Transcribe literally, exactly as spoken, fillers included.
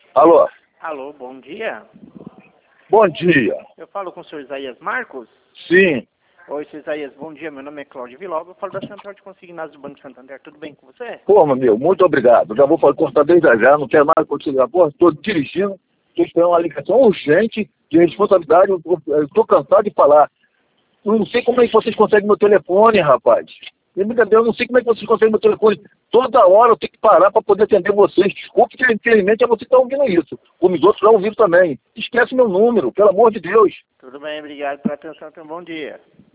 Alô? Alô, bom dia. Bom dia. Eu falo com o senhor Isaías Marcos? Sim. Oi, senhor Isaías, bom dia. Meu nome é Cláudio Viloba. Eu falo da Central de Consignados do Banco Santander. Tudo bem com você? Pô, meu, muito obrigado. Já vou cortar desde já, não quero mais continuar. Pô, estou dirigindo, estou esperando uma ligação urgente de responsabilidade. Estou cansado de falar. Eu não sei como é que vocês conseguem meu telefone, rapaz. Eu não sei como é que vocês conseguem meu telefone. Toda hora eu tenho que parar para poder atender vocês. Desculpe que, infelizmente, é você que está ouvindo isso. Como os outros já ouviram também. Esquece meu número, pelo amor de Deus. Tudo bem, obrigado pela atenção. Tenha um bom dia.